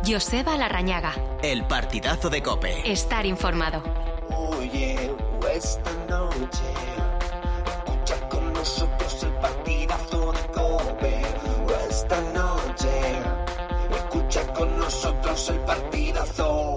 Joseba Larrañaga. El partidazo de COPE. Estar informado. Oye, esta noche escucha con nosotros el partidazo de COPE. Esta noche escucha con nosotros el partidazo.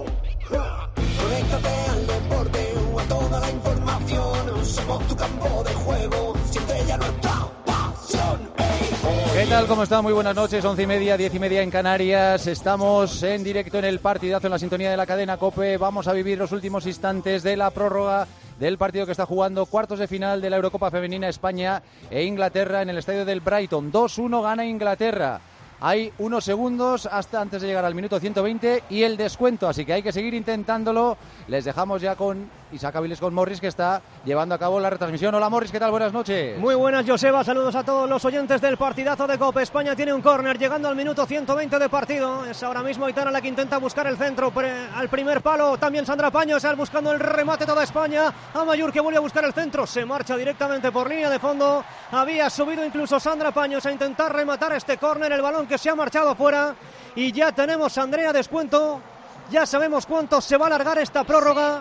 Conéctate al deporte o a toda la información. Somos tu campo de juego. Siente ya nuestra pasión. ¿Qué tal? ¿Cómo están? Muy buenas noches, 11:30, 10:30 en Canarias. Estamos en directo en el partidazo, en la sintonía de la cadena COPE. Vamos a vivir los últimos instantes de la prórroga del partido que está jugando cuartos de final de la Eurocopa Femenina, España e Inglaterra en el estadio del Brighton. 2-1 gana Inglaterra. Hay unos segundos hasta antes de llegar al minuto 120 y el descuento, así que hay que seguir intentándolo. Les dejamos ya con Isaac Aviles, con Morris, que está llevando a cabo la retransmisión. Hola Morris, ¿qué tal? Buenas noches. Muy buenas, Joseba, saludos a todos los oyentes del partidazo de COPE. España tiene un córner llegando al minuto 120 de partido. Es ahora mismo Aitana la que intenta buscar el centro al primer palo. También Sandra Paños buscando el remate toda España. Amayur que vuelve a buscar el centro, se marcha directamente por línea de fondo. Había subido incluso Sandra Paños a intentar rematar este córner, el balón que se ha marchado afuera y ya tenemos a Andrea descuento. Ya sabemos cuánto se va a alargar esta prórroga.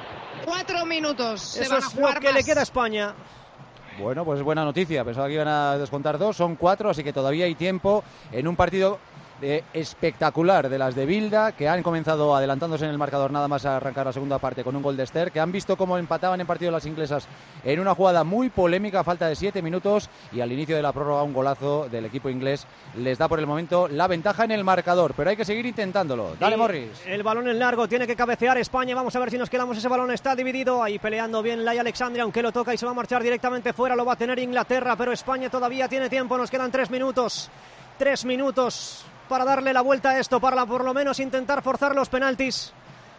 4 minutos. Eso es lo que le queda a España. Bueno, pues buena noticia. Pensaba que iban a descontar 2, son 4, así que todavía hay tiempo en un partido espectacular de las de Bilda, que han comenzado adelantándose en el marcador nada más a arrancar la segunda parte con un gol de Esther, que han visto cómo empataban en partido las inglesas en una jugada muy polémica a falta de 7 minutos y al inicio de la prórroga un golazo del equipo inglés les da por el momento la ventaja en el marcador, pero hay que seguir intentándolo. Dale, Morris. El balón en largo, tiene que cabecear España, vamos a ver si nos quedamos, ese balón está dividido, ahí peleando bien Laia Alexandria, aunque lo toca y se va a marchar directamente fuera, lo va a tener Inglaterra, pero España todavía tiene tiempo, nos quedan 3 minutos. 3 minutos para darle la vuelta a esto, para por lo menos intentar forzar los penaltis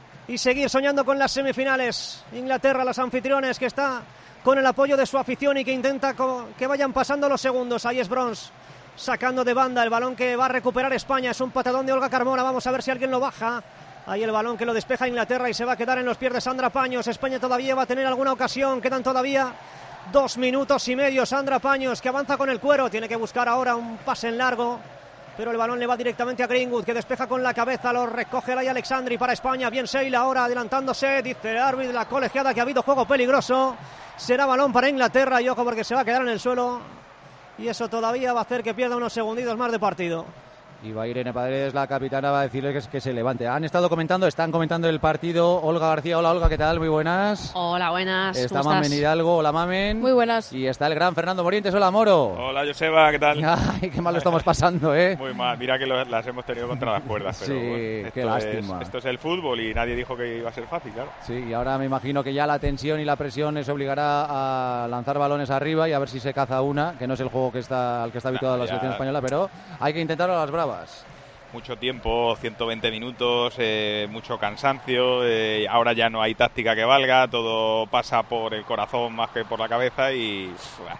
y seguir soñando con las semifinales. Inglaterra, las anfitriones, que está con el apoyo de su afición y que intenta que vayan pasando los segundos. Ahí es Brons sacando de banda el balón que va a recuperar España. Es un patadón de Olga Carmona, vamos a ver si alguien lo baja. Ahí el balón que lo despeja Inglaterra y se va a quedar en los pies de Sandra Paños. España todavía va a tener alguna ocasión, quedan todavía 2 minutos y medio. Sandra Paños que avanza con el cuero, tiene que buscar ahora un pase en largo, pero el balón le va directamente a Greenwood, que despeja con la cabeza, lo recoge Laia Alexandri para España. Bien Sheila ahora adelantándose, dice el árbitro de la colegiada que ha habido juego peligroso. Será balón para Inglaterra y ojo porque se va a quedar en el suelo y eso todavía va a hacer que pierda unos segunditos más de partido. Y va Irene Paredes, la capitana, va a decirles que se levante. Están comentando el partido. Olga García, hola Olga, ¿qué tal? Muy buenas. Hola, buenas. Está Mamen Hidalgo, hola Mamen. Muy buenas. Y está el gran Fernando Morientes, hola Moro. Hola Joseba, ¿qué tal? Ay, qué mal lo estamos pasando, Muy mal, mira que las hemos tenido contra las cuerdas. Pero sí, bueno, qué lástima. Esto es el fútbol y nadie dijo que iba a ser fácil, claro. Sí, y ahora me imagino que ya la tensión y la presión les obligará a lanzar balones arriba y a ver si se caza una, que no es el juego al que está habituada la selección española, pero hay que intentarlo a las bravas. Mucho tiempo, 120 minutos, mucho cansancio, ahora ya no hay táctica que valga, todo pasa por el corazón más que por la cabeza y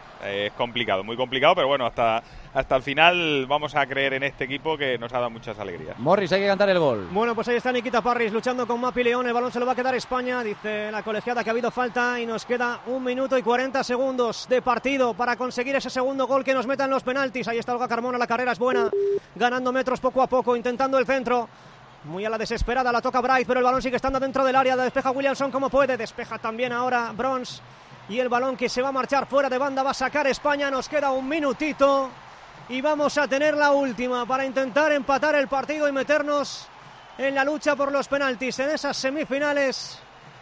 es complicado, muy complicado, pero bueno, hasta el final vamos a creer en este equipo que nos ha dado muchas alegrías. Morris, hay que cantar el gol. Bueno, pues ahí está Nikita Parris luchando con Mapi León, el balón se lo va a quedar España, dice la colegiada que ha habido falta y nos queda 1 minuto y 40 segundos de partido para conseguir ese segundo gol que nos meta en los penaltis. Ahí está Olga Carmona, la carrera es buena, ganando metros poco a poco, intentando el centro. Muy a la desesperada, la toca Bright, pero el balón sigue estando dentro del área, la despeja Williamson como puede, despeja también ahora Brons y el balón que se va a marchar fuera de banda va a sacar España, nos queda 1 minutito y vamos a tener la última para intentar empatar el partido y meternos en la lucha por los penaltis en esas semifinales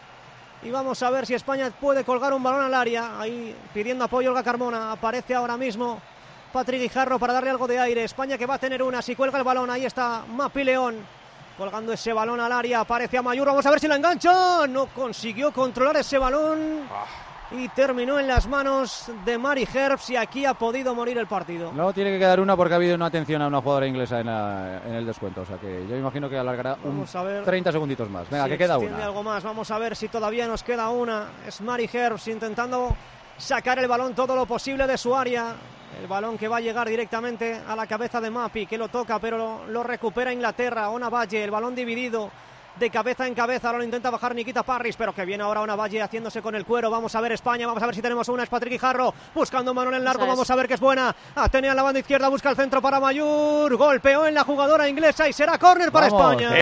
y vamos a ver si España puede colgar un balón al área, ahí pidiendo apoyo Olga Carmona, aparece ahora mismo Patrick Guijarro para darle algo de aire, España que va a tener una, si cuelga el balón, ahí está Mapi León colgando ese balón al área, aparece Amayur, vamos a ver si la engancha, no consiguió controlar ese balón y terminó en las manos de Mari Herbst y aquí ha podido morir el partido. No, tiene que quedar una porque ha habido una atención a una jugadora inglesa en el descuento, o sea que yo imagino que alargará 30 segunditos más. Venga, que queda una. Algo más, vamos a ver si todavía nos queda una. Es Mari Herbst intentando sacar el balón todo lo posible de su área. El balón que va a llegar directamente a la cabeza de Mapi, que lo toca, pero lo recupera Inglaterra. Ona Valle, el balón dividido de cabeza en cabeza. Ahora lo intenta bajar Nikita Parris, pero que viene ahora una Valle haciéndose con el cuero. Vamos a ver España, vamos a ver si tenemos una. Es Patrick Guijarro buscando un balón en largo. Vamos a ver que es buena. Atenea en la banda izquierda, busca el centro para Mayur. Golpeó en la jugadora inglesa y será córner para España.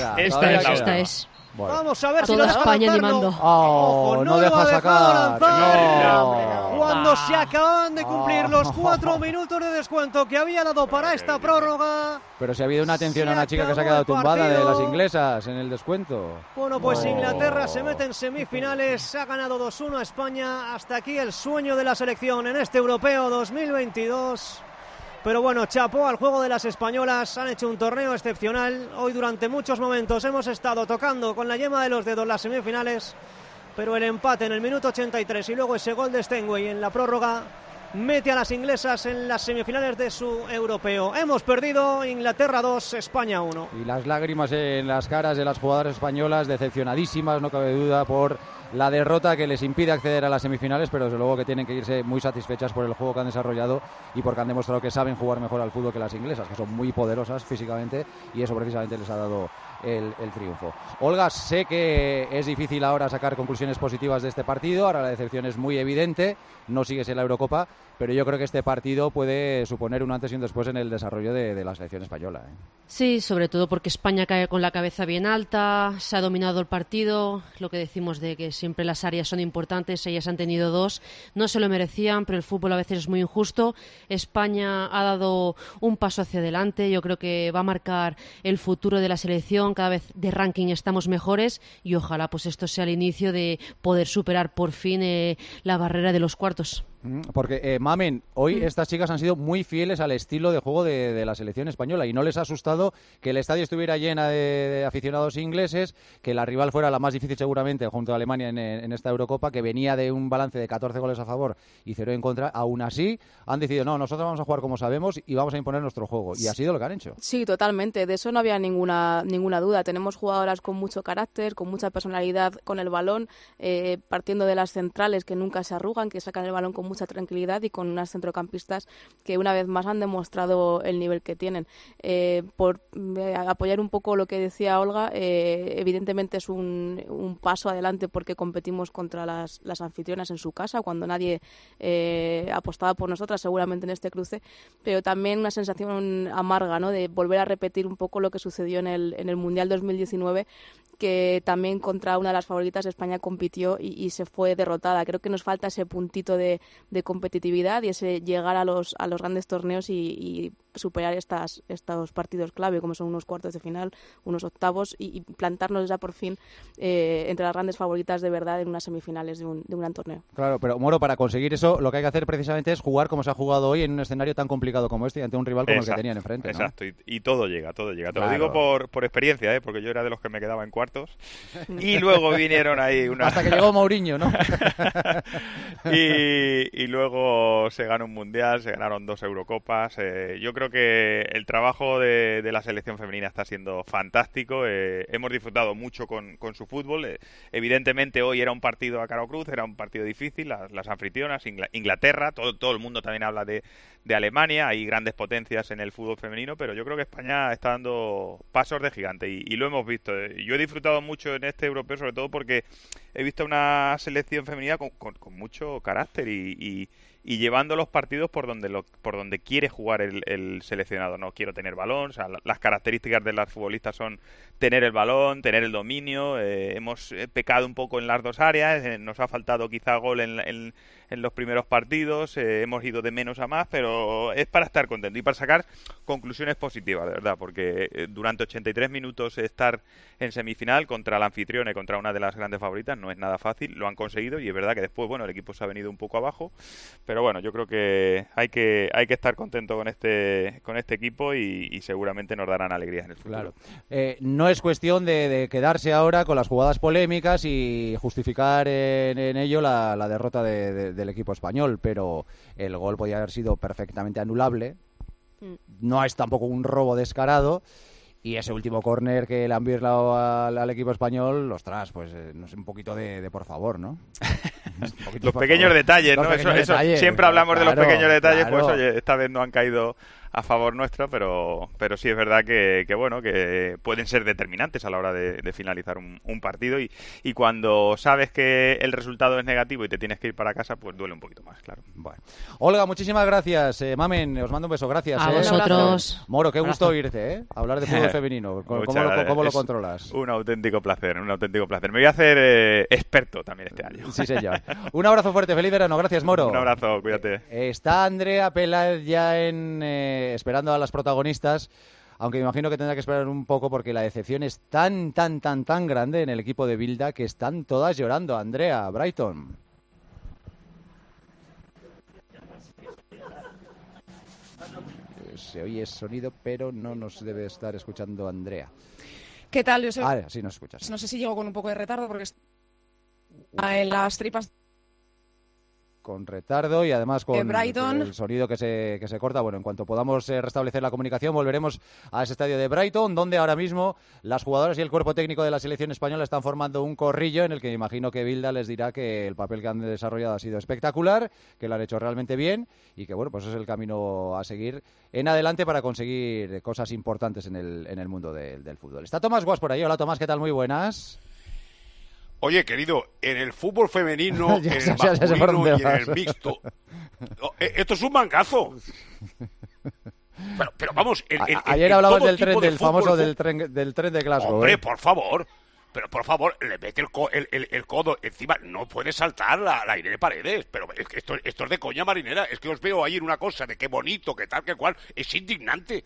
Esta es. Bueno. Vamos a ver Toda si lo España animando. Oh, no deja sacar. No. Cuando se acaban de cumplir los 4 minutos de descuento que había dado para esta prórroga. Pero si ha habido una atención a una chica que se ha quedado tumbada de las inglesas en el descuento. Bueno, pues Inglaterra se mete en semifinales, ha ganado 2-1 a España. Hasta aquí el sueño de la selección en este Europeo 2022. Pero bueno, chapó al juego de las españolas, han hecho un torneo excepcional. Hoy durante muchos momentos hemos estado tocando con la yema de los dedos las semifinales, pero el empate en el minuto 83 y luego ese gol de Stenway en la prórroga mete a las inglesas en las semifinales de su europeo. Hemos perdido, Inglaterra 2, España 1. Y las lágrimas en las caras de las jugadoras españolas, decepcionadísimas, no cabe duda, por la derrota que les impide acceder a las semifinales, pero desde luego que tienen que irse muy satisfechas por el juego que han desarrollado y porque han demostrado que saben jugar mejor al fútbol que las inglesas, que son muy poderosas físicamente, y eso precisamente les ha dado el triunfo. Olga, sé que es difícil ahora sacar conclusiones positivas de este partido, ahora la decepción es muy evidente, no sigues en la Eurocopa, pero yo creo que este partido puede suponer un antes y un después en el desarrollo de la selección española. Sí, sobre todo porque España cae con la cabeza bien alta, se ha dominado el partido, lo que decimos de que siempre las áreas son importantes, ellas han tenido 2, no se lo merecían, pero el fútbol a veces es muy injusto. España ha dado un paso hacia adelante, yo creo que va a marcar el futuro de la selección, cada vez de ranking estamos mejores y ojalá pues esto sea el inicio de poder superar por fin la barrera de los cuartos. Porque, Mamen, hoy estas chicas han sido muy fieles al estilo de juego de la selección española y no les ha asustado que el estadio estuviera llena de aficionados ingleses, que la rival fuera la más difícil seguramente junto a Alemania en esta Eurocopa, que venía de un balance de 14 goles a favor y 0 en contra. Aún así, han decidido, no, nosotros vamos a jugar como sabemos y vamos a imponer nuestro juego. Y ha sido lo que han hecho. Sí, totalmente. De eso no había ninguna duda. Tenemos jugadoras con mucho carácter, con mucha personalidad con el balón, partiendo de las centrales que nunca se arrugan, que sacan el balón con mucha tranquilidad y con unas centrocampistas que una vez más han demostrado el nivel que tienen. Por apoyar un poco lo que decía Olga, evidentemente es un paso adelante porque competimos contra las anfitrionas en su casa cuando nadie apostaba por nosotras seguramente en este cruce, pero también una sensación amarga, ¿no?, de volver a repetir un poco lo que sucedió en el Mundial 2019, que también contra una de las favoritas España compitió y se fue derrotada. Creo que nos falta ese puntito de competitividad y ese llegar a los grandes torneos y superar estos partidos clave, como son unos cuartos de final, unos octavos, y plantarnos ya por fin entre las grandes favoritas de verdad en unas semifinales de un gran torneo. Claro, pero Moro, para conseguir eso lo que hay que hacer precisamente es jugar como se ha jugado hoy en un escenario tan complicado como este y ante un rival como el que tenían enfrente, ¿no? Exacto, y todo llega. Te claro. Lo digo por experiencia, porque yo era de los que me quedaba en cuartos y luego vinieron ahí hasta que llegó Mourinho, ¿no? y luego se ganó un Mundial, se ganaron 2 Eurocopas. Yo creo que el trabajo de la selección femenina está siendo fantástico. Hemos disfrutado mucho con su fútbol. Evidentemente hoy era un partido a cara o cruz, era un partido difícil, las anfitrionas, Inglaterra, todo el mundo también habla de Alemania, hay grandes potencias en el fútbol femenino, pero yo creo que España está dando pasos de gigante y lo hemos visto. Yo he disfrutado mucho en este europeo, sobre todo porque he visto una selección femenina con mucho carácter y llevando los partidos por donde quiere jugar el seleccionado. No quiero tener balón, o sea, las características de las futbolistas son tener el balón, tener el dominio. Hemos pecado un poco en las dos áreas, nos ha faltado quizá gol en los primeros partidos, hemos ido de menos a más, pero es para estar contento y para sacar conclusiones positivas, de verdad, porque durante 83 minutos estar en semifinal contra la anfitriona y contra una de las grandes favoritas no es nada fácil, lo han conseguido y es verdad que después, bueno, el equipo se ha venido un poco abajo, pero bueno, yo creo que hay que estar contento con este equipo y seguramente nos darán alegrías en el futuro. Claro. No es cuestión de quedarse ahora con las jugadas polémicas y justificar en ello la derrota del equipo español, pero el gol podía haber sido perfectamente anulable. No es tampoco un robo descarado. Y ese último córner que le han virlado al equipo español, ostras, pues no sé, un poquito de por favor, ¿no? Los pequeños detalles, ¿no? Eso siempre hablamos de los pequeños detalles, claro. Pues oye, esta vez no han caído a favor nuestro, pero sí es verdad que bueno, que pueden ser determinantes a la hora de finalizar un partido y cuando sabes que el resultado es negativo y te tienes que ir para casa, pues duele un poquito más, claro. Bueno. Olga, muchísimas gracias. Mamen, os mando un beso, gracias. A vosotros. Moro, qué gusto oírte, hablar de fútbol femenino. ¿Cómo lo controlas? Un auténtico placer. Me voy a hacer experto también este año. Sí, señor. Un abrazo fuerte, feliz verano. Gracias, Moro. Un abrazo, cuídate. Está Andrea Peláez ya esperando a las protagonistas, aunque me imagino que tendrá que esperar un poco porque la decepción es tan grande en el equipo de Bilda que están todas llorando. Andrea, Brighton. Se oye sonido, pero no nos debe estar escuchando Andrea. ¿Qué tal? Yo soy... sí nos escuchas. No sé si llego con un poco de retardo porque en las tripas... Con retardo y además con Brighton. El sonido que se corta. Bueno, en cuanto podamos restablecer la comunicación, volveremos a ese estadio de Brighton, donde ahora mismo las jugadoras y el cuerpo técnico de la selección española están formando un corrillo en el que imagino que Bilda les dirá que el papel que han desarrollado ha sido espectacular, que lo han hecho realmente bien y que, bueno, pues es el camino a seguir en adelante para conseguir cosas importantes en el mundo del fútbol. Está Tomás Guas por ahí. Hola, Tomás, ¿qué tal? Muy buenas. Oye, querido, en el fútbol femenino, en el masculino y en el mixto, esto es un mangazo. Pero vamos, ayer hablabas del tren, del famoso del tren de Glasgow. Hombre, por favor, le mete el codo encima, no puede saltar la Irene Paredes, pero es que esto es de coña marinera, es que os veo ahí en una cosa de qué bonito, qué tal, qué cual, es indignante.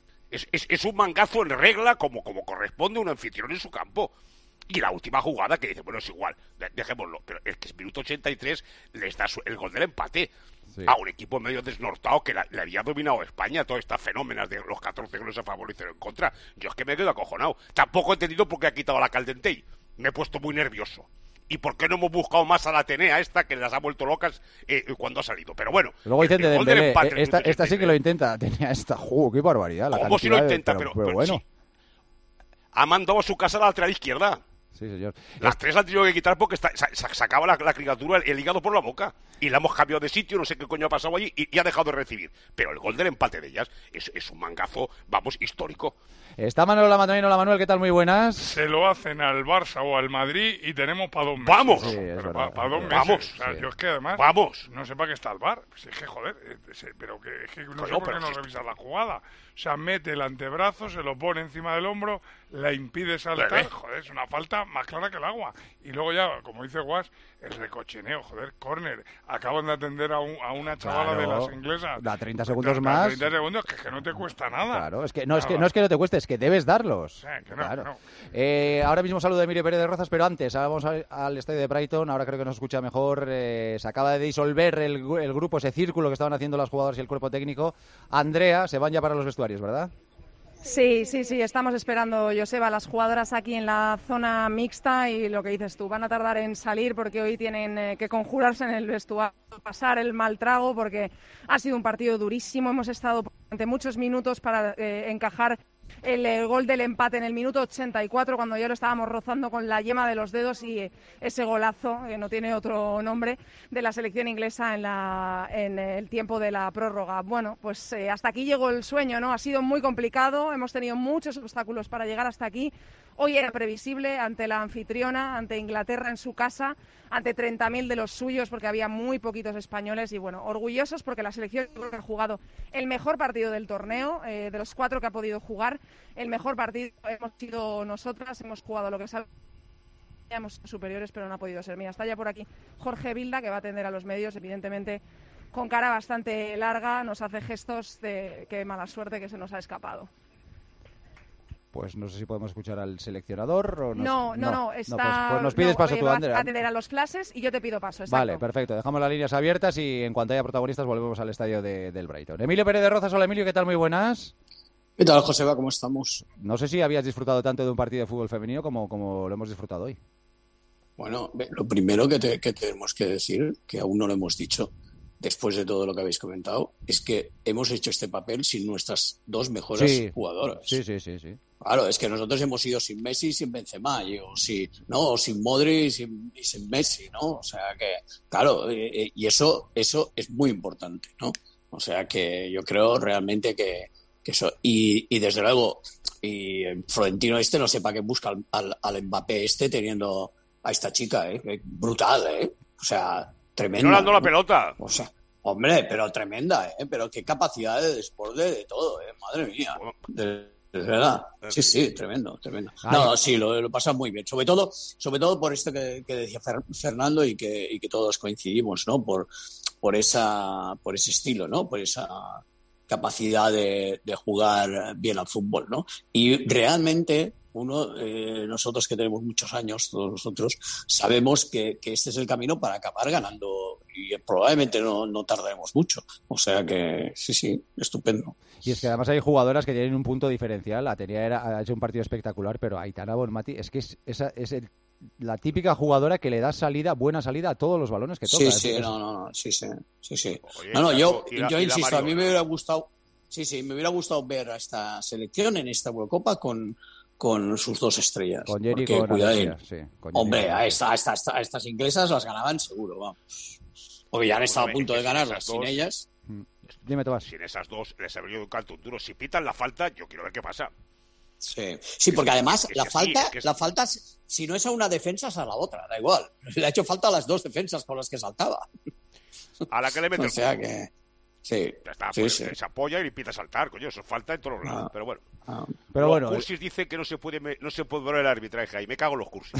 Es un mangazo en regla como corresponde a un anfitrión en su campo. Y la última jugada que dice, bueno, es igual, dejémoslo, pero es que es minuto 83, les da el gol del empate a un equipo medio desnortado que le había dominado España, todas estas fenómenas de los 14 goles a favor y 0 en contra. Yo es que me quedo acojonado. Tampoco he entendido por qué ha quitado la Caldentey. Me he puesto muy nervioso. ¿Y por qué no hemos buscado más a la Atenea esta que las ha vuelto locas cuando ha salido? Pero bueno, luego dicen de Dembélé, esta sí que lo intenta, Atenea esta, qué barbaridad. ¿Cómo si lo intenta? Pero bueno. Sí. Ha mandado a su casa a la lateral izquierda. Sí, señor. Las tres la han tenido que quitar porque sacaba la criatura el hígado por la boca. Y la hemos cambiado de sitio, no sé qué coño ha pasado allí y ha dejado de recibir. Pero el gol del empate de ellas es un mangazo, vamos, histórico. Está Manuel también. Hola, Manuel, ¿qué tal? Muy buenas. Se lo hacen al Barça o al Madrid y tenemos para 2 meses. ¡Vamos! Sí, para 2 meses. Vamos. O sea, yo es que además... ¡Vamos! No sé para qué está el VAR. Pues es que, joder, pero que es que no sé por qué no revisar la jugada. O sea, mete el antebrazo, se lo pone encima del hombro, la impide saltar. Joder, es una falta más clara que el agua. Y luego ya, como dice Guas, el recochineo, joder, córner. Acaban de atender a una chavala de las inglesas. Da 30 segundos más. 30 segundos, que no te cuesta nada. Claro, es que no es que no te cueste, es que debes darlos. Sí, que no, claro. que no. Ahora mismo saludo de Emilio Pérez de Rozas, pero antes, ahora vamos al estadio de Brighton. Ahora creo que nos escucha mejor. Se acaba de disolver el grupo, ese círculo que estaban haciendo las jugadoras y el cuerpo técnico. Andrea, se van ya para los vestuarios, ¿verdad? Sí, estamos esperando, Joseba, las jugadoras aquí en la zona mixta y lo que dices tú, van a tardar en salir porque hoy tienen que conjurarse en el vestuario, pasar el mal trago porque ha sido un partido durísimo, hemos estado durante muchos minutos para encajar el gol del empate en el minuto 84 cuando ya lo estábamos rozando con la yema de los dedos y ese golazo, que no tiene otro nombre, de la selección inglesa en el tiempo de la prórroga. Bueno, pues hasta aquí llegó el sueño, ¿no? Ha sido muy complicado, hemos tenido muchos obstáculos para llegar hasta aquí. Hoy era previsible ante la anfitriona, ante Inglaterra en su casa, ante 30.000 de los suyos porque había muy poquitos españoles y bueno, orgullosos porque la selección ha jugado el mejor partido del torneo, de los 4 que ha podido jugar, el mejor partido hemos sido nosotras, hemos jugado lo que sabemos, hemos sido superiores pero no ha podido ser. Mira, está ya por aquí Jorge Bilda que va a atender a los medios, evidentemente con cara bastante larga, nos hace gestos de qué mala suerte que se nos ha escapado. Pues no sé si podemos escuchar al seleccionador o no, está... Pues nos pides paso tú, Andrea. Va a atender a los flashes y yo te pido paso, exacto. Vale, perfecto. Dejamos las líneas abiertas y en cuanto haya protagonistas volvemos al estadio del Brighton. Emilio Pérez de Rozas, hola Emilio, ¿qué tal? Muy buenas. ¿Qué tal, Joseba? ¿Cómo estamos? No sé si habías disfrutado tanto de un partido de fútbol femenino como lo hemos disfrutado hoy. Bueno, lo primero que tenemos que decir, que aún no lo hemos dicho, después de todo lo que habéis comentado, es que hemos hecho este papel sin nuestras 2 mejores jugadoras. Sí. Claro, es que nosotros hemos ido sin Messi y sin Benzema, o sin Modric y sin Messi, ¿no? O sea que, claro, y eso es muy importante, ¿no? O sea que yo creo realmente que eso... Y desde luego, y Florentino no sé para qué busca al Mbappé teniendo a esta chica, brutal, o sea, tremenda. No le dando la pelota. O sea, hombre, pero tremenda, pero qué capacidad de desborde de todo, madre mía. De verdad. Sí, tremendo. No, sí, lo pasa muy bien. Sobre todo por esto que decía Fernando y que todos coincidimos, ¿no? Por ese estilo, ¿no? Por esa capacidad de jugar bien al fútbol, ¿no? Y realmente nosotros que tenemos muchos años, todos nosotros, sabemos que este es el camino para acabar ganando y probablemente no tardaremos mucho. O sea que sí, estupendo. Y es que además hay jugadoras que tienen un punto diferencial. Atenea ha hecho un partido espectacular, pero Aitana Bonmati es que es la típica jugadora que le da buena salida a todos los balones que toca. Sí. Oye, yo insisto, a mí me hubiera gustado, me hubiera gustado ver a esta selección en esta Eurocopa con sus dos estrellas. Con Jenny y con Anastasia, sí. Hombre, a estas inglesas las ganaban seguro, vamos. Porque ya han estado a punto de ganarlas sin ellas. Dime, Tomás. Sin esas dos les habría un canto duro. Si pitan la falta, yo quiero ver qué pasa. Sí, porque además la falta, si no es a una defensa, es a la otra, da igual. Le ha hecho falta a las dos defensas con las que saltaba. A la que le mete o sea que... Sí. Ya está, se apoya y le empieza a saltar, coño, eso falta en todos los lados, pero bueno. Pero bueno, Cursis dice que no se puede ver el arbitraje ahí, me cago en los Cursis.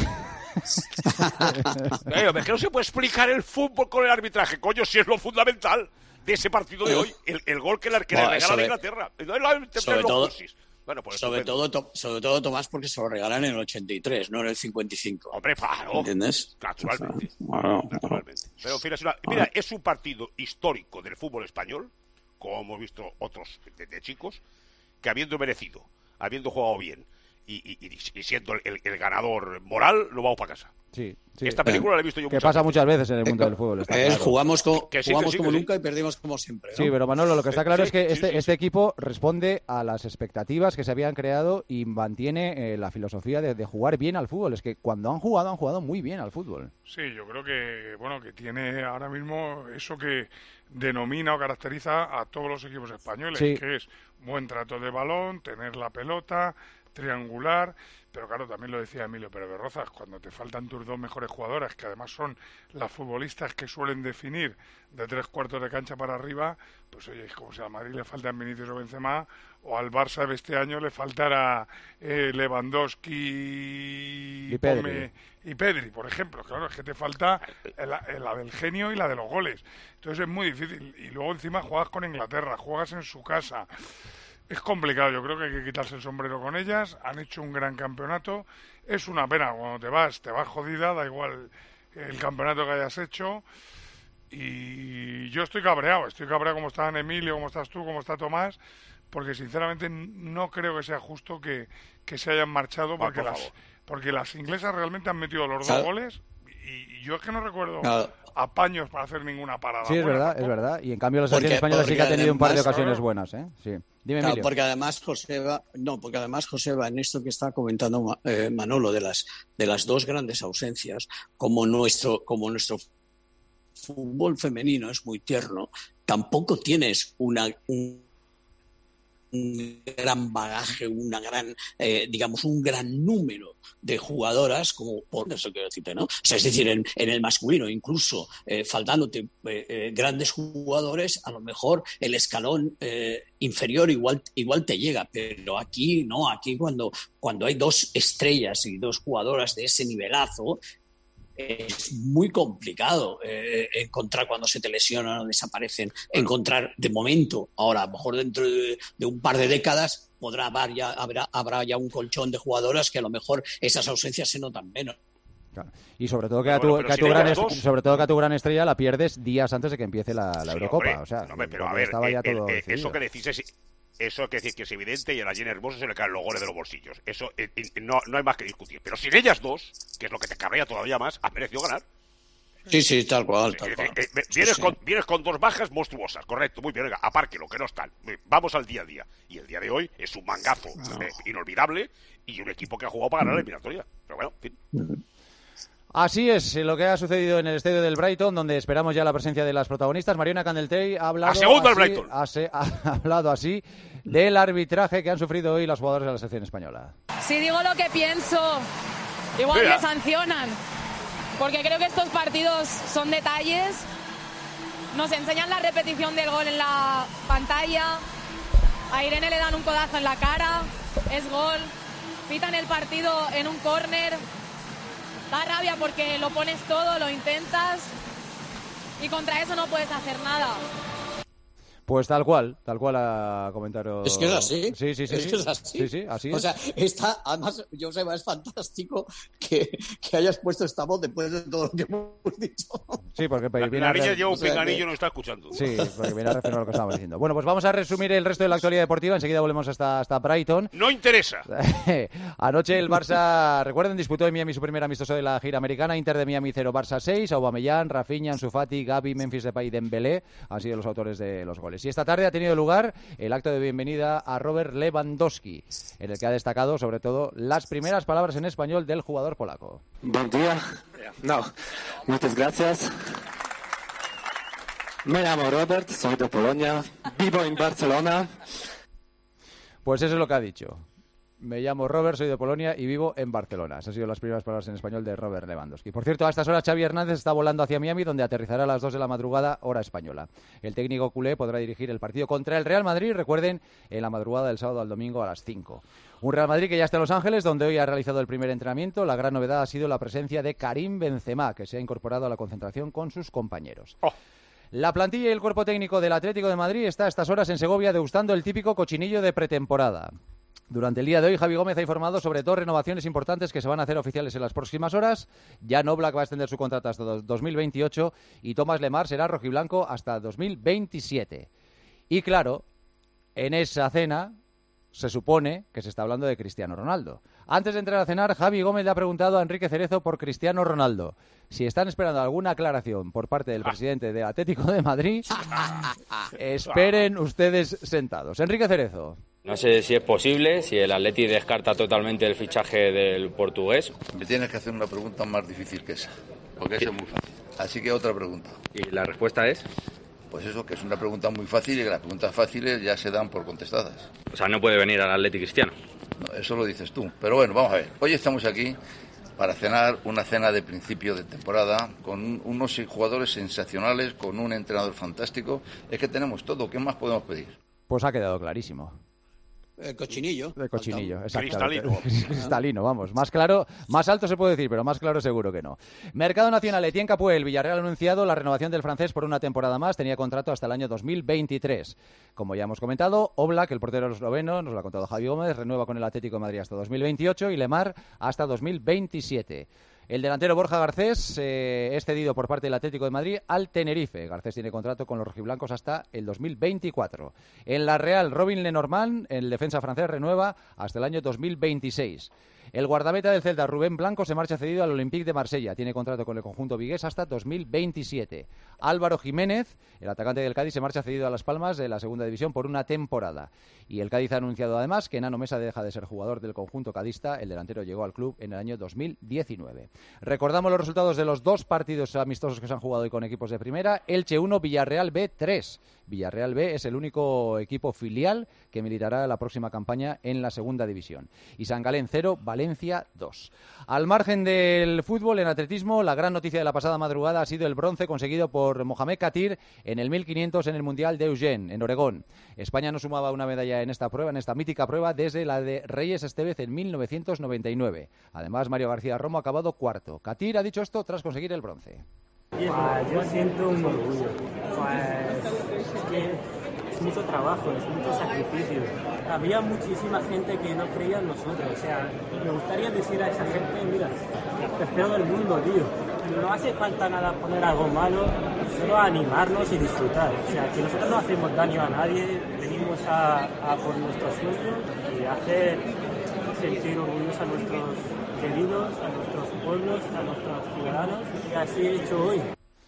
Que no se puede explicar el fútbol con el arbitraje, coño, si es lo fundamental de ese partido de hoy, el gol que le regala a Inglaterra. Bueno, pues sobre todo, Tomás, porque se lo regalan en el 83, no en el 55. Hombre, claro. ¿Entiendes? Naturalmente. Pero mira, es un partido histórico del fútbol español, como hemos visto otros de chicos, que habiendo merecido, habiendo jugado bien y siendo el ganador moral, lo vamos para casa. Sí. Esta película la he visto yo que pasa muchas veces en el mundo del fútbol. Claro. Jugamos como nunca y perdimos como siempre, ¿no? Sí, pero Manolo, lo que está claro es que este equipo responde a las expectativas que se habían creado y mantiene la filosofía de jugar bien al fútbol. Es que cuando han jugado muy bien al fútbol. Sí, yo creo que tiene ahora mismo eso que denomina o caracteriza a todos los equipos españoles, que es buen trato de balón, tener la pelota, triangular, pero claro, también lo decía Emilio Pérez de Rozas, cuando te faltan tus dos mejores jugadoras, que además son las futbolistas que suelen definir de 3/4 de cancha para arriba, pues oye, es como si a Madrid le faltan Vinicius o Benzema, o al Barça de este año le faltara Lewandowski y Pedri, por ejemplo. Claro, es que te falta la del genio y la de los goles. Entonces es muy difícil. Y luego encima juegas con Inglaterra, juegas en su casa. Es complicado, yo creo que hay que quitarse el sombrero con ellas. Han hecho un gran campeonato. Es una pena, cuando te vas jodida, da igual el campeonato que hayas hecho. Y yo estoy cabreado como están Emilio, como estás tú, como está Tomás, porque sinceramente no creo que sea justo que se hayan marchado, porque las inglesas realmente han metido los dos goles y yo es que no recuerdo apaños para hacer ninguna parada. Sí, es verdad. Y en cambio la selección española sí que ha tenido un par de ocasiones buenas, ¿eh? Sí. Dime, Emilio. Porque además Joseba, en esto que está comentando Manolo de las dos grandes ausencias, como nuestro fútbol femenino es muy tierno, tampoco tienes un gran bagaje, un gran número de jugadoras, como por eso quiero decirte, ¿no? O sea, es decir, en el masculino, incluso faltándote grandes jugadores, a lo mejor el escalón inferior igual te llega, pero aquí no, aquí cuando hay dos estrellas y dos jugadoras de ese nivelazo, es muy complicado encontrar cuando se te lesionan o desaparecen, encontrar de momento. Ahora, a lo mejor dentro de un par de décadas habrá ya un colchón de jugadoras que a lo mejor esas ausencias se notan menos. Claro. Y sobre todo que a tu gran estrella la pierdes días antes de que empiece la Eurocopa. Hombre, pero a ver, eso que decís eso hay que decir que es evidente, y a la Jenny Hermoso se le caen los goles de los bolsillos. Eso no hay más que discutir. Pero sin ellas dos, que es lo que te cabrea todavía más, has merecido ganar. Sí, tal cual. Vienes con dos bajas monstruosas, correcto, muy bien, venga, aparque lo que no están. Vamos al día a día. Y el día de hoy es un mangazo inolvidable y un equipo que ha jugado para ganar la eliminatoria. Pero bueno, en fin. Así es lo que ha sucedido en el estadio del Brighton, donde esperamos ya la presencia de las protagonistas. Mariona Candeltey ha hablado ha hablado así del arbitraje que han sufrido hoy las jugadoras de la selección española. Si digo lo que pienso, igual me sancionan, porque creo que estos partidos son detalles. Nos enseñan la repetición del gol en la pantalla, a Irene le dan un codazo en la cara, es gol, pitan el partido en un córner. Da rabia porque lo pones todo, lo intentas y contra eso no puedes hacer nada. Pues tal cual a comentario. Es que es así. Sí. Es que es así. Sí, así o sea, además, Joseba, es fantástico que hayas puesto esta voz después de todo lo que hemos dicho. Sí, porque la niña lleva un pinganillo y no está escuchando. Sí, porque viene a referir a lo que estábamos diciendo. Bueno, pues vamos a resumir el resto de la actualidad deportiva. Enseguida volvemos hasta Brighton. No interesa. Anoche el Barça, recuerden, disputó en Miami su primer amistoso de la gira americana. Inter de Miami 0, Barça 6. Aubameyang, Rafinha, Ansu Fati, Gavi, Memphis Depay y Dembélé han sido los autores de los goles. Y esta tarde ha tenido lugar el acto de bienvenida a Robert Lewandowski, en el que ha destacado sobre todo las primeras palabras en español del jugador polaco. Buen día. No, muchas gracias. Me llamo Robert, soy de Polonia, vivo en Barcelona. Pues eso es lo que ha dicho. Me llamo Robert, soy de Polonia y vivo en Barcelona. Esas han sido las primeras palabras en español de Robert Lewandowski. Por cierto, a estas horas Xavi Hernández está volando hacia Miami, donde aterrizará a las 2 de la madrugada, hora española. El técnico culé podrá dirigir el partido contra el Real Madrid, recuerden, en la madrugada del sábado al domingo a las 5. Un Real Madrid que ya está en Los Ángeles, donde hoy ha realizado el primer entrenamiento. La gran novedad ha sido la presencia de Karim Benzema, que se ha incorporado a la concentración con sus compañeros. La plantilla y el cuerpo técnico del Atlético de Madrid está a estas horas en Segovia degustando el típico cochinillo de pretemporada. Durante el día de hoy, Javi Gómez ha informado sobre 2 renovaciones importantes que se van a hacer oficiales en las próximas horas. Jan Oblak va a extender su contrato hasta 2028 y Thomas Lemar será rojiblanco hasta 2027. Y claro, en esa cena se supone que se está hablando de Cristiano Ronaldo. Antes de entrar a cenar, Javi Gómez le ha preguntado a Enrique Cerezo por Cristiano Ronaldo. Si están esperando alguna aclaración por parte del presidente del Atlético de Madrid, esperen ustedes sentados. Enrique Cerezo. No sé si es posible, si el Atleti descarta totalmente el fichaje del portugués. Me tienes que hacer una pregunta más difícil que esa, porque esa es muy fácil. Así que otra pregunta. ¿Y la respuesta es? Pues eso, que es una pregunta muy fácil y que las preguntas fáciles ya se dan por contestadas. O sea, no puede venir al Atleti Cristiano. No, eso lo dices tú. Pero bueno, vamos a ver. Hoy estamos aquí para cenar una cena de principio de temporada con unos jugadores sensacionales, con un entrenador fantástico. Es que tenemos todo. ¿Qué más podemos pedir? Pues ha quedado clarísimo. El cochinillo. El cochinillo, exacto. Cristalino. Cristalino, vamos. Más claro, más alto se puede decir, pero más claro seguro que no. Mercado nacional, Etienne Capuel. Villarreal ha anunciado la renovación del francés por una temporada más. Tenía contrato hasta el año 2023. Como ya hemos comentado, Oblak, el portero esloveno, nos lo ha contado Javi Gómez, renueva con el Atlético de Madrid hasta 2028 y Lemar hasta 2027. El delantero Borja Garcés es cedido por parte del Atlético de Madrid al Tenerife. Garcés tiene contrato con los rojiblancos hasta el 2024. En la Real, Robin Lenormand, el defensa francés, renueva hasta el año 2026. El guardameta del Celta, Rubén Blanco, se marcha cedido al Olympique de Marsella. Tiene contrato con el conjunto vigués hasta 2027. Álvaro Jiménez, el atacante del Cádiz, se marcha cedido a Las Palmas de la segunda división por una temporada. Y el Cádiz ha anunciado además que Nano Mesa deja de ser jugador del conjunto cadista. El delantero llegó al club en el año 2019. Recordamos los resultados de los 2 partidos amistosos que se han jugado hoy con equipos de primera. Elche 1, Villarreal B 3. Villarreal B es el único equipo filial que militará la próxima campaña en la segunda división. Y San Galén 0, Valencia 2. Al margen del fútbol, en atletismo, la gran noticia de la pasada madrugada ha sido el bronce conseguido por Mohamed Katir en el 1500 en el Mundial de Eugene, en Oregón. España no sumaba una medalla en esta prueba, en esta mítica prueba, desde la de Reyes Estevez en 1999. Además, Mario García Romo ha acabado cuarto. Katir ha dicho esto tras conseguir el bronce. Yo siento un orgullo. Es que es mucho trabajo, es mucho sacrificio. Había muchísima gente que no creía en nosotros. O sea, me gustaría decir a esa gente, mira, tercero del mundo, tío. No hace falta nada poner algo malo, solo animarnos y disfrutar. O sea, que nosotros no hacemos daño a nadie, venimos a por nuestro sueño y hacer sentir orgullosos a nuestros queridos, a nuestros pueblos, a nuestros ciudadanos, y así he hecho hoy.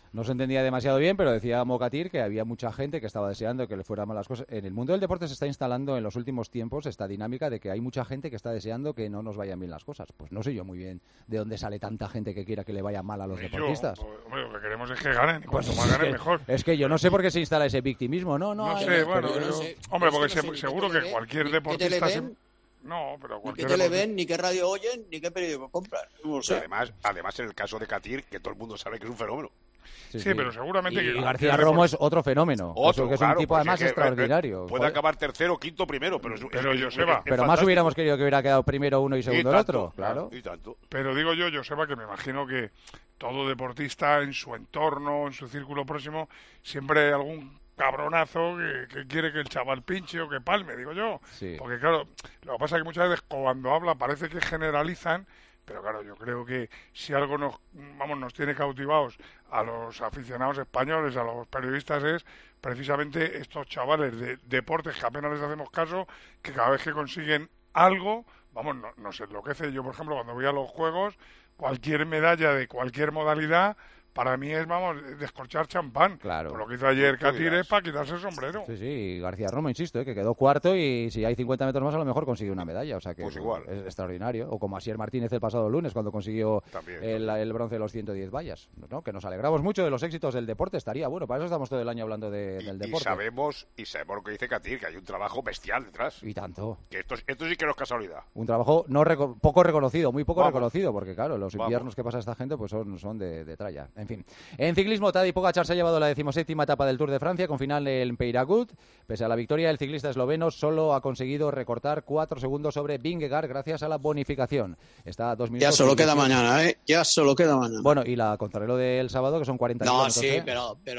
No se entendía demasiado bien, pero decía Mokatir que había mucha gente que estaba deseando que le fueran mal las cosas. En el mundo del deporte se está instalando en los últimos tiempos esta dinámica de que hay mucha gente que está deseando que no nos vayan bien las cosas. Pues no sé yo muy bien de dónde sale tanta gente que quiera que le vaya mal a los deportistas. Hombre, lo que queremos es que ganen, y cuanto más ganen mejor. Es que yo no sé por qué se instala ese victimismo, no sé, bueno, hombre, porque seguro que cualquier deportista... No, pero ni cualquier qué tele ven, ni qué radio oyen, ni qué periódico compran. No sé. Además, en el caso de Katir, que todo el mundo sabe que es un fenómeno. Sí, pero seguramente y García Romo es otro fenómeno. Que es un tipo además extraordinario. Puede acabar tercero, quinto, primero, pero Joseba. Pero más hubiéramos querido que hubiera quedado primero uno y segundo el otro, claro. Y tanto. Pero digo yo, Joseba, que me imagino que todo deportista en su entorno, en su círculo próximo, siempre hay algún cabronazo que quiere que el chaval pinche o que palme, digo yo. Sí. Porque claro, lo que pasa es que muchas veces cuando habla parece que generalizan, pero claro, yo creo que si algo nos tiene cautivados a los aficionados españoles, a los periodistas, es precisamente estos chavales de deportes que apenas les hacemos caso, que cada vez que consiguen algo, nos enloquece. Yo, por ejemplo, cuando voy a los Juegos, cualquier medalla de cualquier modalidad, para mí es, descorchar champán. Claro. Por lo que hizo ayer Katir es para quitarse el sombrero. Sí, García Romo, insisto, que quedó cuarto y si hay 50 metros más a lo mejor consigue una medalla. O sea que pues igual. Es extraordinario. O como Asier Martínez el pasado lunes cuando consiguió el bronce de los 110 vallas. ¿No? Que nos alegramos mucho de los éxitos del deporte. Estaría bueno, para eso estamos todo el año hablando del deporte. Y sabemos lo que dice Katir, que hay un trabajo bestial detrás. Y tanto. Que esto sí que no es casualidad. Un trabajo poco reconocido, muy poco reconocido, porque claro, los inviernos que pasa esta gente pues son de tralla. En fin. En ciclismo, Tadej Pogačar se ha llevado la 17ª etapa del Tour de Francia con final en Peyragut. Pese a la victoria, el ciclista esloveno solo ha conseguido recortar 4 segundos sobre Vingegaard gracias a la bonificación. Está a 2 minutos. Ya solo queda mañana, ¿eh? Ya solo queda mañana. Bueno, y la contrarreloj del sábado, que son 40 kilómetros. No, sí,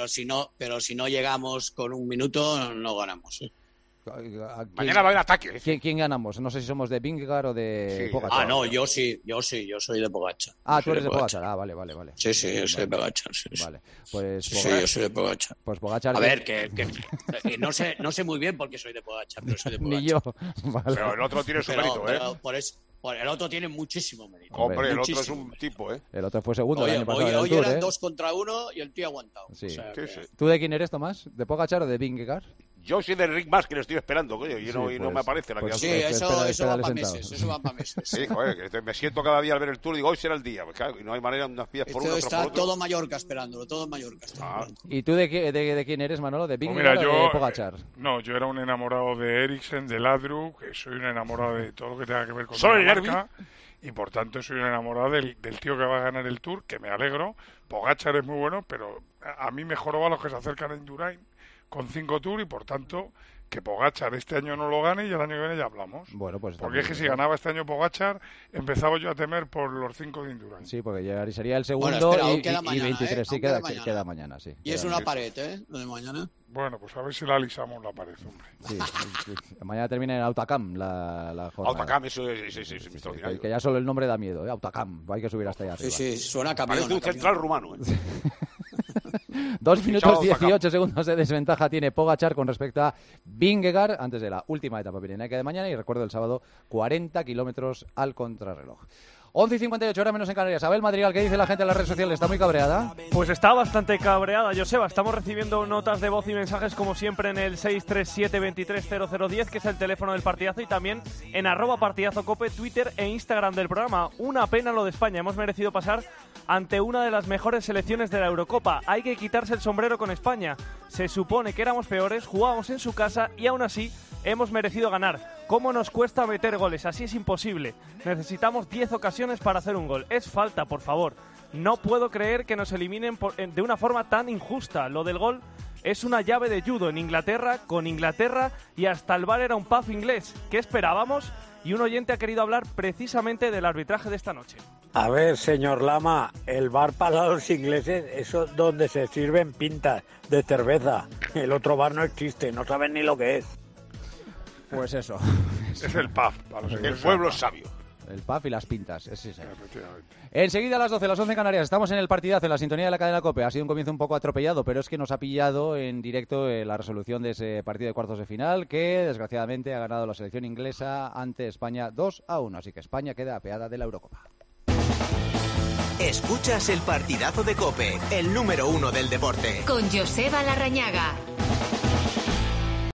pero si no llegamos con un minuto, no ganamos, ¿eh? Mañana va a haber ataque. ¿Quién ganamos? No sé si somos de Vingegaard o de Pogačar. No, yo sí, yo soy de Pogačar. Tú eres de Pogačar. Vale. Sí, yo soy de Pogačar. Sí. Vale, pues sí, yo soy de Pogačar. Pues Pogačar. A ver, que no sé muy bien por qué soy de Pogačar, pero soy de Pogačar. Ni yo. Vale. Pero el otro tiene su mérito, Por el otro tiene muchísimo mérito. Hombre, el otro es un tipo, ¿eh? El otro fue segundo el año pasado. Hoy eran 2 contra 1 y el tío ha aguantado. Sí. O sea, sí. ¿Tú de quién eres, Tomás? ¿De Pogačar o de Vingegaard? Yo soy de Rick Mas, que lo estoy esperando, coño, no me aparece la criatura. Sí, eso va para meses, Sí, joder, que me siento cada día al ver el Tour y digo, hoy será el día, pues claro, y no hay manera, unas pies por uno, está por otro. Todo Mallorca esperándolo, todo Mallorca. ¿Y tú de quién eres, Manolo? ¿De Vingegaard o de Pogačar? No, yo era un enamorado de Eriksen, de Ladru, que soy un enamorado de todo lo que tenga que ver con Dinamarca. Y por tanto soy un enamorado del tío que va a ganar el Tour, que me alegro. Pogačar es muy bueno, pero a mí mejor va los que se acercan a Indurain con 5 Tours y por tanto que Pogačar este año no lo gane y el año que viene ya hablamos. Bueno, pues porque es que si ganaba este año Pogačar, empezaba yo a temer por los 5 de Indurain. Sí, porque sería el segundo y 23. Sí, queda mañana, sí. Y es una pared, ¿Lo de mañana? Bueno, pues a ver si la alisamos la pared, hombre. Sí. Mañana termina en Autocam la jornada. Autocam, eso es extraordinario. Que ya solo el nombre da miedo, Autocam. Hay que subir hasta allá arriba. Sí, suena camión. Parece un central rumano, 2 minutos 18 segundos de desventaja tiene Pogačar con respecto a Vingegaard antes de la última etapa pirenaica de mañana y recuerdo el sábado 40 kilómetros al contrarreloj. 11:58, hora menos en Canarias. Abel Madrigal, ¿qué dice la gente en las redes sociales? ¿Está muy cabreada? Pues está bastante cabreada, Joseba. Estamos recibiendo notas de voz y mensajes como siempre en el 637-230010, que es el teléfono del partidazo, y también en @partidazocope, Twitter e Instagram del programa. Una pena lo de España. Hemos merecido pasar ante una de las mejores selecciones de la Eurocopa. Hay que quitarse el sombrero con España. Se supone que éramos peores, jugábamos en su casa y aún así hemos merecido ganar. ¿Cómo nos cuesta meter goles? Así es imposible. Necesitamos 10 ocasiones para hacer un gol. Es falta, por favor. No puedo creer que nos eliminen de una forma tan injusta. Lo del gol es una llave de judo en Inglaterra, con Inglaterra, y hasta el VAR era un pub inglés. ¿Qué esperábamos? Y un oyente ha querido hablar precisamente del arbitraje de esta noche. A ver, señor Lama, el bar para los ingleses, eso es donde se sirven pintas de cerveza. El otro bar no existe, no saben ni lo que es. Pues eso. Es el pub. El pueblo es sabio. El pub y las pintas. Enseguida a las 12, las 11 en Canarias. Estamos en el partidazo, en la sintonía de la cadena COPE. Ha sido un comienzo un poco atropellado, pero es que nos ha pillado en directo la resolución de ese partido de cuartos de final, que desgraciadamente ha ganado la selección inglesa ante España 2-1. Así que España queda apeada de la Eurocopa. Escuchas el partidazo de COPE, el número 1 del deporte. Con Joseba Larrañaga.